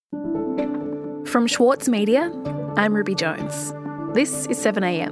From Schwartz Media, I'm Ruby Jones. This is 7am.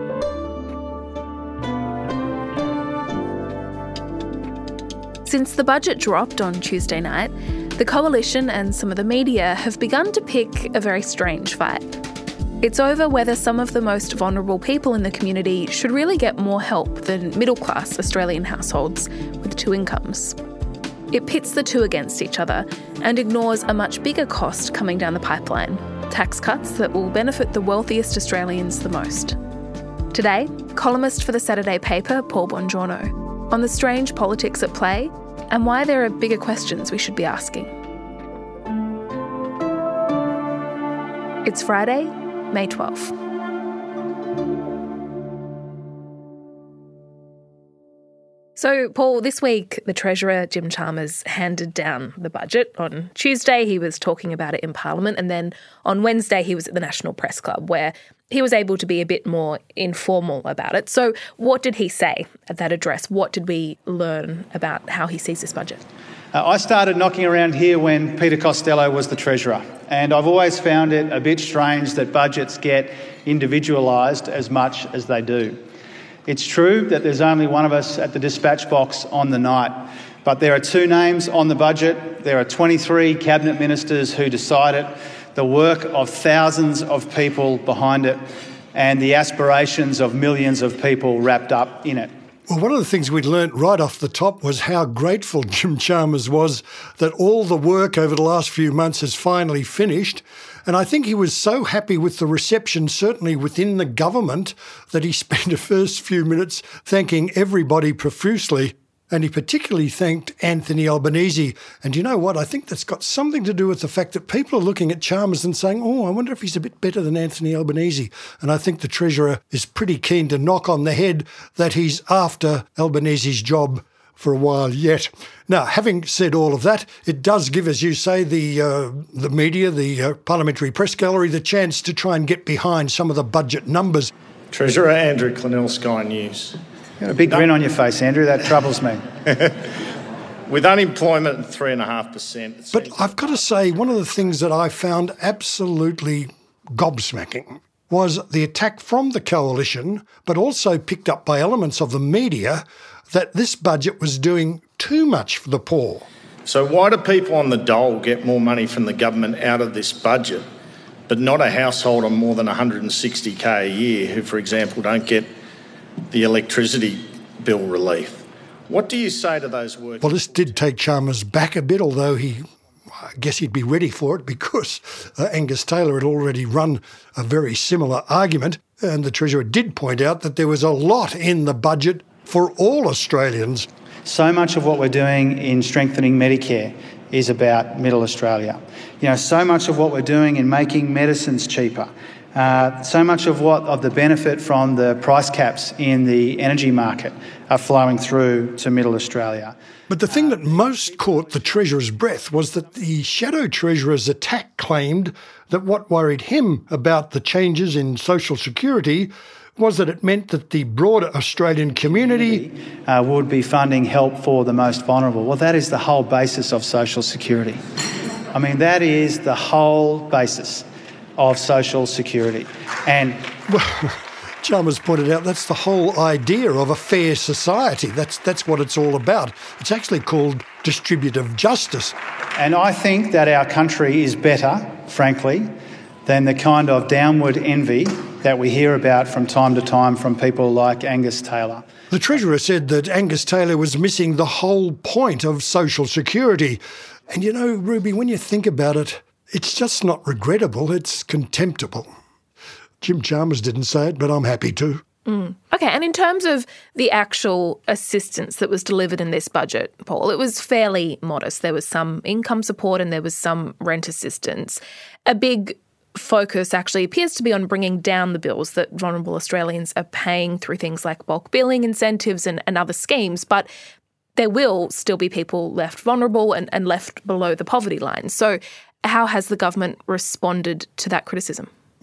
Since the budget dropped on Tuesday night, the Coalition and some of the media have begun to pick a very strange fight. It's over whether some of the most vulnerable people in the community should really get more help than middle-class Australian households with two incomes. It pits the two against each other and ignores a much bigger cost coming down the pipeline, tax cuts that will benefit the wealthiest Australians the most. Today, columnist for the Saturday paper, Paul Bongiorno, on the strange politics at play and why there are bigger questions we should be asking. It's Friday, May 12th. So, Paul, this week the Treasurer, Jim Chalmers, handed down the budget. On Tuesday he was talking about it in Parliament, and then on Wednesday he was at the National Press Club where he was able to be a bit more informal about it. So what did he say at that address? What did we learn about how he sees this budget? I started knocking around here when Peter Costello was the Treasurer, and I've always found it a bit strange that budgets get individualised as much as they do. It's true that there's only one of us at the dispatch box on the night, but there are two names on the budget. There are 23 cabinet ministers who decide it, the work of thousands of people behind it, and the aspirations of millions of people wrapped up in it. Well, one of the things we'd learnt right off the top was how grateful Jim Chalmers was that all the work over the last few months has finally finished. And I think he was so happy with the reception, certainly within the government, that he spent the first few minutes thanking everybody profusely. And he particularly thanked Anthony Albanese. And you know what? I think that's got something to do with the fact that people are looking at Chalmers and saying, I wonder if he's a bit better than Anthony Albanese. And I think the Treasurer is pretty keen to knock on the head that he's after Albanese's job for a while yet. Now, having said all of that, it does give, as you say, the media, the Parliamentary Press Gallery, the chance to try and get behind some of the budget numbers. Treasurer Andrew Clennell, Sky News. You've got a big grin on your face, Andrew. That troubles me. With unemployment at 3.5%. But I've got to say, one of the things that I found absolutely gobsmacking was the attack from the Coalition, but also picked up by elements of the media, that this budget was doing too much for the poor. So why do people on the dole get more money from the government out of this budget, but not a household on more than $160,000 a year who, for example, don't get the electricity bill relief? What do you say to those workers? Well, this did take Chalmers back a bit, although I guess he'd be ready for it because Angus Taylor had already run a very similar argument. And the Treasurer did point out that there was a lot in the budget for all Australians. So much of what we're doing in strengthening Medicare is about Middle Australia. So much of what we're doing in making medicines cheaper, so much of the benefit from the price caps in the energy market are flowing through to Middle Australia. But the thing that most caught the Treasurer's breath was that the Shadow Treasurer's attack claimed that what worried him about the changes in social security was that it meant that the broader Australian community would be funding help for the most vulnerable. Well, that is the whole basis of social security. I mean, that is the whole basis of social security. And Chalmers pointed out that's the whole idea of a fair society. That's what it's all about. It's actually called distributive justice. And I think that our country is better, frankly, than the kind of downward envy that we hear about from time to time from people like Angus Taylor. The Treasurer said that Angus Taylor was missing the whole point of social security. And Ruby, when you think about it, it's just not regrettable, it's contemptible. Jim Chalmers didn't say it, but I'm happy to. Okay, and in terms of the actual assistance that was delivered in this budget, Paul, it was fairly modest. There was some income support and there was some rent assistance. A big focus actually appears to be on bringing down the bills that vulnerable Australians are paying through things like bulk billing incentives and other schemes, but there will still be people left vulnerable and left below the poverty line. So how has the government responded to that criticism?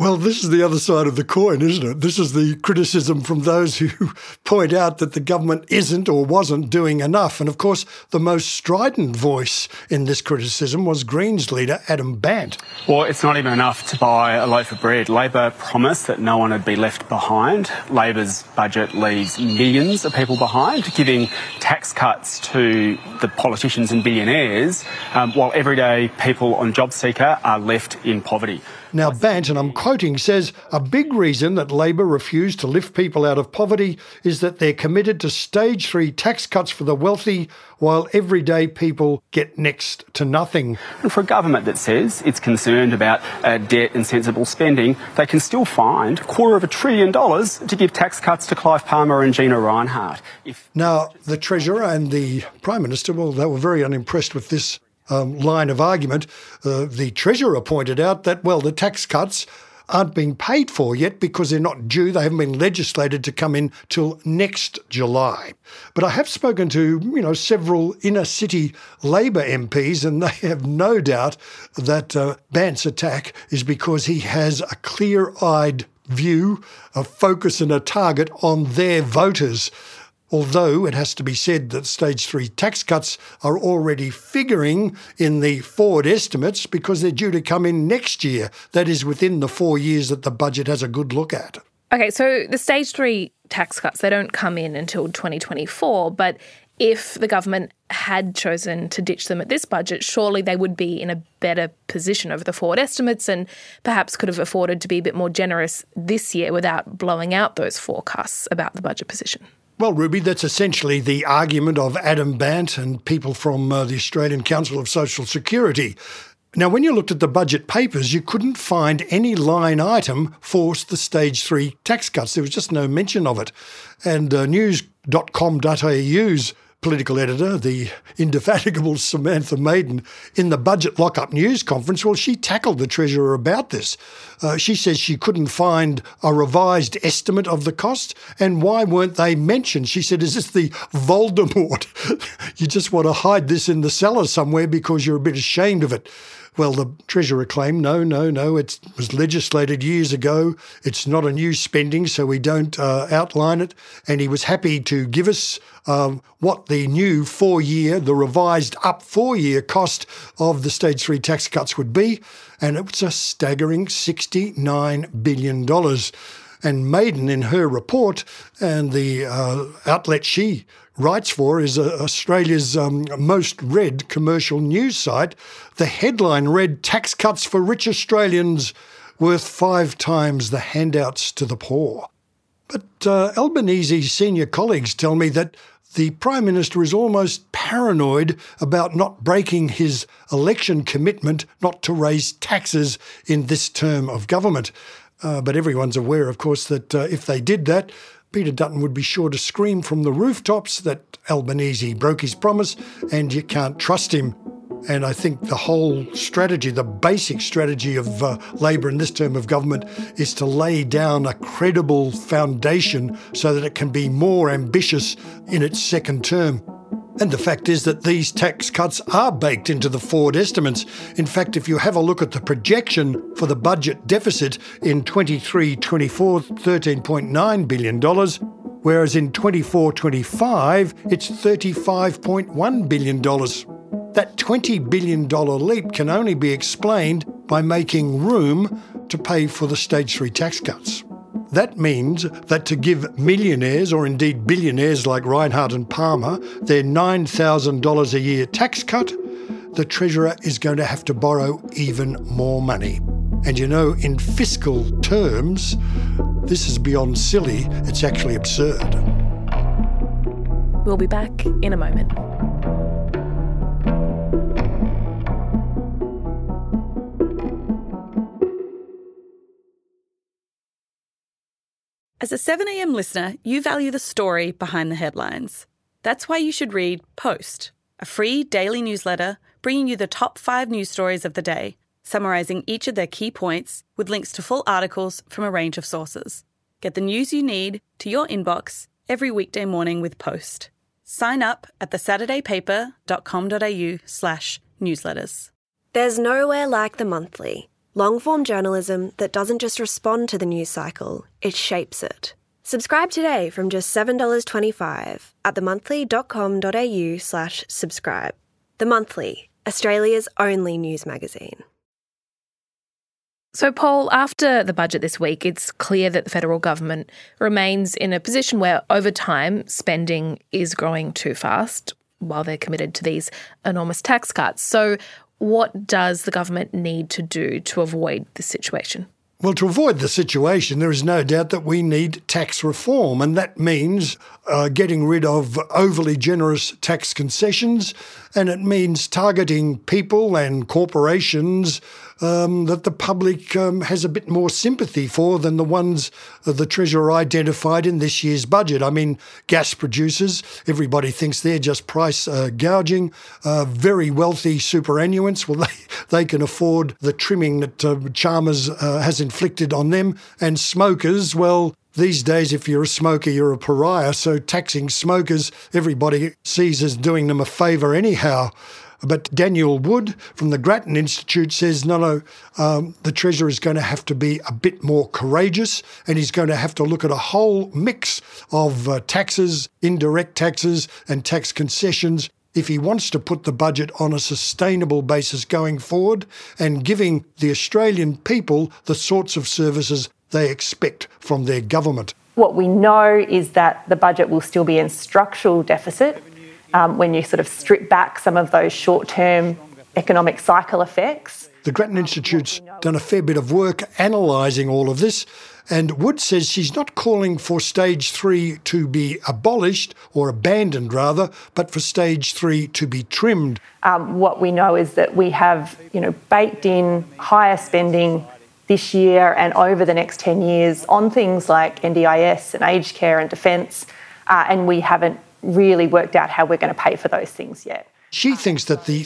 Well, this is the other side of the coin, isn't it? This is the criticism from those who point out that the government isn't or wasn't doing enough. And of course, the most strident voice in this criticism was Greens leader Adam Bandt. Well, it's not even enough to buy a loaf of bread. Labor promised that no one would be left behind. Labor's budget leaves millions of people behind, giving tax cuts to the politicians and billionaires, while everyday people on JobSeeker are left in poverty. Now, Bandt, and I'm quoting, says a big reason that Labor refused to lift people out of poverty is that they're committed to stage 3 tax cuts for the wealthy while everyday people get next to nothing. And for a government that says it's concerned about debt and sensible spending, they can still find $250 billion to give tax cuts to Clive Palmer and Gina Rinehart. Now, the Treasurer and the Prime Minister, well, they were very unimpressed with this line of argument. The Treasurer pointed out that, well, the tax cuts aren't being paid for yet because they're not due. They haven't been legislated to come in till next July. But I have spoken to, several inner city Labor MPs, and they have no doubt that Bandt's attack is because he has a clear-eyed view, a focus and a target on their voters. Although it has to be said that stage 3 tax cuts are already figuring in the forward estimates because they're due to come in next year. That is within the 4 years that the budget has a good look at. Okay, so the stage 3 tax cuts, they don't come in until 2024, but if the government had chosen to ditch them at this budget, surely they would be in a better position over the forward estimates and perhaps could have afforded to be a bit more generous this year without blowing out those forecasts about the budget position. Well, Ruby, that's essentially the argument of Adam Bandt and people from the Australian Council of Social Security. Now, when you looked at the budget papers, you couldn't find any line item for the stage 3 tax cuts. There was just no mention of it. And news.com.au's political editor, the indefatigable Samantha Maiden, in the Budget Lockup News Conference, well, she tackled the Treasurer about this. She says she couldn't find a revised estimate of the cost, and why weren't they mentioned? She said, is this the Voldemort? You just want to hide this in the cellar somewhere because you're a bit ashamed of it. Well, the Treasurer claimed, no, it was legislated years ago. It's not a new spending, so we don't outline it. And he was happy to give us what the new the revised up 4-year cost of the stage 3 tax cuts would be. And it was a staggering $69 billion. And Maiden, in her report, and the outlet she writes for is Australia's most read commercial news site. The headline read, "Tax cuts for rich Australians worth 5 times the handouts to the poor." But Albanese's senior colleagues tell me that the Prime Minister is almost paranoid about not breaking his election commitment not to raise taxes in this term of government. But everyone's aware, of course, that if they did that, Peter Dutton would be sure to scream from the rooftops that Albanese broke his promise and you can't trust him. And I think the whole strategy, the basic strategy of Labor in this term of government is to lay down a credible foundation so that it can be more ambitious in its second term. And the fact is that these tax cuts are baked into the forward estimates. In fact, if you have a look at the projection for the budget deficit in 23-24, $13.9 billion, whereas in 24-25, it's $35.1 billion. That $20 billion leap can only be explained by making room to pay for the stage 3 tax cuts. That means that to give millionaires, or indeed billionaires like Rinehart and Palmer, their $9,000 a year tax cut, the Treasurer is going to have to borrow even more money. And in fiscal terms, this is beyond silly, it's actually absurd. We'll be back in a moment. As a 7am listener, you value the story behind the headlines. That's why you should read Post, a free daily newsletter bringing you the top 5 news stories of the day, summarising each of their key points with links to full articles from a range of sources. Get the news you need to your inbox every weekday morning with Post. Sign up at thesaturdaypaper.com.au/newsletters. There's nowhere like the monthly. Long-form journalism that doesn't just respond to the news cycle, it shapes it. Subscribe today from just $7.25 at themonthly.com.au/subscribe. The Monthly, Australia's only news magazine. So, Paul, after the budget this week, it's clear that the federal government remains in a position where, over time, spending is growing too fast while they're committed to these enormous tax cuts. So, what does the government need to do to avoid this situation? Well, to avoid the situation, there is no doubt that we need tax reform, and that means getting rid of overly generous tax concessions, and it means targeting people and corporations that the public has a bit more sympathy for than the ones the Treasurer identified in this year's budget. I mean, gas producers, everybody thinks they're just price gouging. Very wealthy superannuants, well, they can afford the trimming that Chalmers has inflicted on them. And smokers, well, these days, if you're a smoker, you're a pariah. So taxing smokers, everybody sees as doing them a favour anyhow. But Daniel Wood from the Grattan Institute says, no, the Treasurer is going to have to be a bit more courageous, and he's going to have to look at a whole mix of taxes, indirect taxes and tax concessions if he wants to put the budget on a sustainable basis going forward and giving the Australian people the sorts of services they expect from their government. What we know is that the budget will still be in structural deficit when you sort of strip back some of those short-term economic cycle effects. The Grattan Institute's done a fair bit of work analysing all of this, and Wood says she's not calling for stage 3 to be abolished, or abandoned rather, but for stage 3 to be trimmed. What we know is that we have, baked in higher spending this year and over the next 10 years on things like NDIS and aged care and defence, and we haven't really worked out how we're going to pay for those things yet. She thinks that the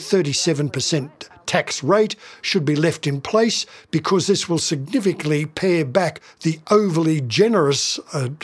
37% tax rate should be left in place because this will significantly pare back the overly generous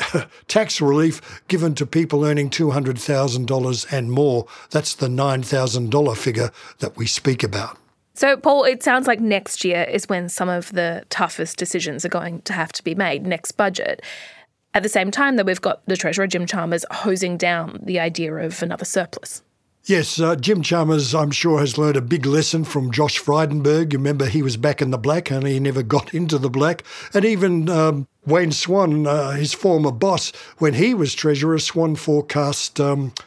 tax relief given to people earning $200,000 and more. That's the $9,000 figure that we speak about. So, Paul, it sounds like next year is when some of the toughest decisions are going to have to be made, next budget. At the same time, though, we've got the Treasurer, Jim Chalmers, hosing down the idea of another surplus. Yes, Jim Chalmers, I'm sure, has learned a big lesson from Josh Frydenberg. You remember he was back in the black, only he never got into the black. And even Wayne Swan, his former boss, when he was Treasurer, Swan forecast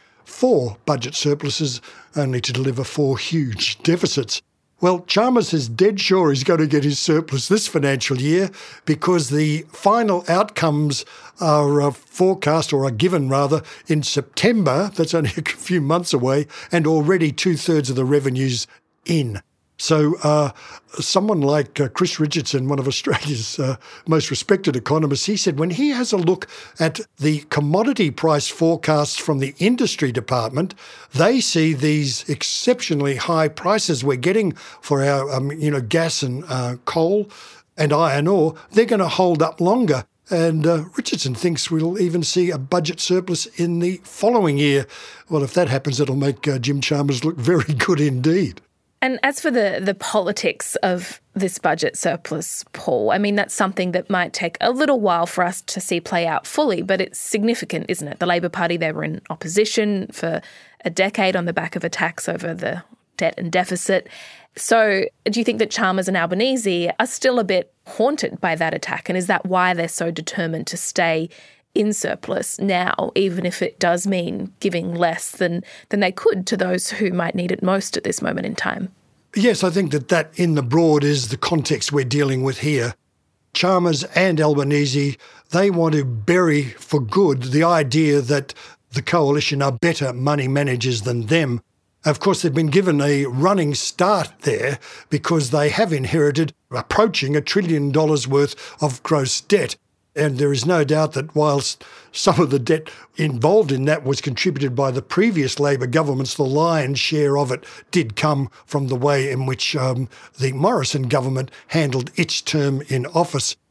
4 budget surpluses, only to deliver 4 huge deficits. Well, Chalmers is dead sure he's going to get his surplus this financial year because the final outcomes are forecast, or are given rather, in September. That's only a few months away, and already 2/3 of the revenue's in. So someone like Chris Richardson, one of Australia's most respected economists, he said when he has a look at the commodity price forecasts from the industry department, they see these exceptionally high prices we're getting for our gas and coal and iron ore. They're going to hold up longer. And Richardson thinks we'll even see a budget surplus in the following year. Well, if that happens, it'll make Jim Chalmers look very good indeed. And as for the politics of this budget surplus, Paul, I mean, that's something that might take a little while for us to see play out fully, but it's significant, isn't it? The Labor Party, they were in opposition for a decade on the back of attacks over the debt and deficit. So do you think that Chalmers and Albanese are still a bit haunted by that attack? And is that why they're so determined to stay in surplus now, even if it does mean giving less than they could to those who might need it most at this moment in time? Yes, I think that in the broad is the context we're dealing with here. Chalmers and Albanese, they want to bury for good the idea that the coalition are better money managers than them. Of course, they've been given a running start there because they have inherited approaching $1 trillion worth of gross debt. And there is no doubt that whilst some of the debt involved in that was contributed by the previous Labor governments, the lion's share of it did come from the way in which the Morrison government handled its term in office.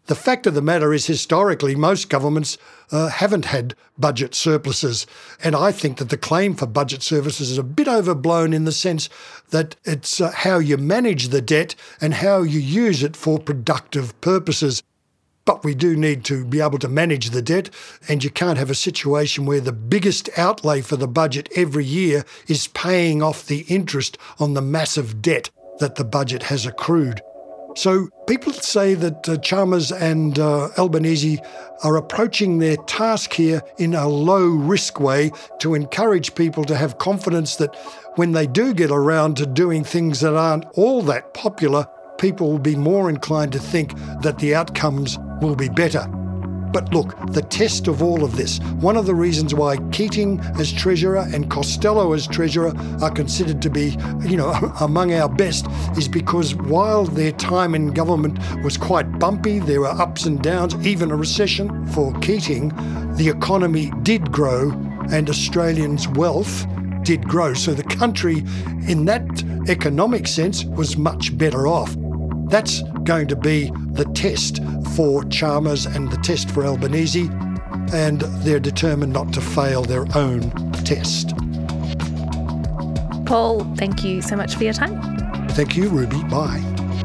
The fact of the matter is, historically, most governments haven't had budget surpluses. And I think that the claim for budget surpluses is a bit overblown in the sense that it's how you manage the debt and how you use it for productive purposes. But we do need to be able to manage the debt, and you can't have a situation where the biggest outlay for the budget every year is paying off the interest on the massive debt that the budget has accrued. So people say that Chalmers and Albanese are approaching their task here in a low-risk way to encourage people to have confidence that when they do get around to doing things that aren't all that popular, people will be more inclined to think that the outcomes will be better. But look, the test of all of this, one of the reasons why Keating as Treasurer and Costello as Treasurer are considered to be, among our best, is because while their time in government was quite bumpy, there were ups and downs, even a recession for Keating, the economy did grow and Australians' wealth did grow. So the country, in that economic sense, was much better off. That's going to be the test for Chalmers and the test for Albanese, and they're determined not to fail their own test. Paul, thank you so much for your time. Thank you, Ruby. Bye.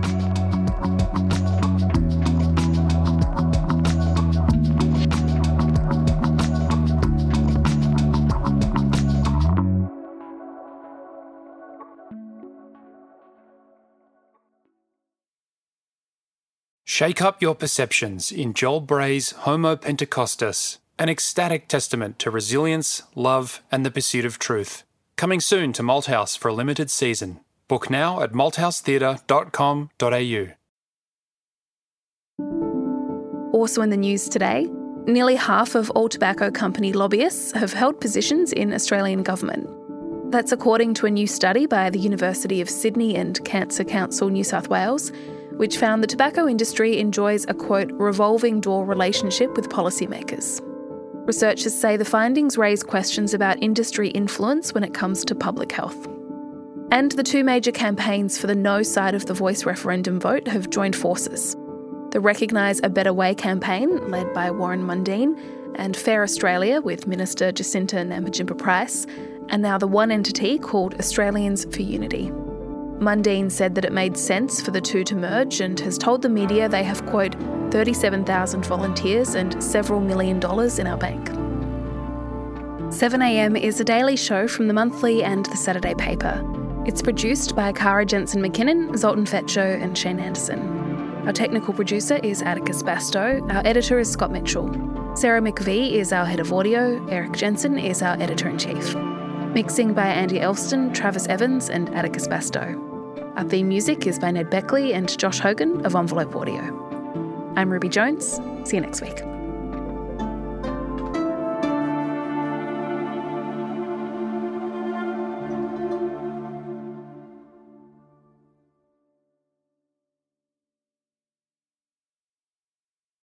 Shake up your perceptions in Joel Bray's Homo Pentecostus, an ecstatic testament to resilience, love and the pursuit of truth. Coming soon to Malthouse for a limited season. Book now at malthousetheatre.com.au. Also in the news today, nearly half of all tobacco company lobbyists have held positions in Australian government. That's according to a new study by the University of Sydney and Cancer Council New South Wales, which found the tobacco industry enjoys a, quote, revolving door relationship with policymakers. Researchers say the findings raise questions about industry influence when it comes to public health. And the two major campaigns for the no side of the Voice referendum vote have joined forces. The Recognise a Better Way campaign, led by Warren Mundine, and Fair Australia with Minister Jacinta Nampijinpa-Price, and now the one entity called Australians for Unity. Mundine said that it made sense for the two to merge and has told the media they have, quote, 37,000 volunteers and several $1 million in our bank. 7am is a daily show from The Monthly and The Saturday Paper. It's produced by Cara Jensen-McKinnon, Zoltan Fetcho and Shane Anderson. Our technical producer is Atticus Bastow. Our editor is Scott Mitchell. Sarah McVie is our head of audio. Eric Jensen is our editor-in-chief. Mixing by Andy Elston, Travis Evans and Atticus Bastow. Our theme music is by Ned Beckley and Josh Hogan of Envelope Audio. I'm Ruby Jones. See you next week.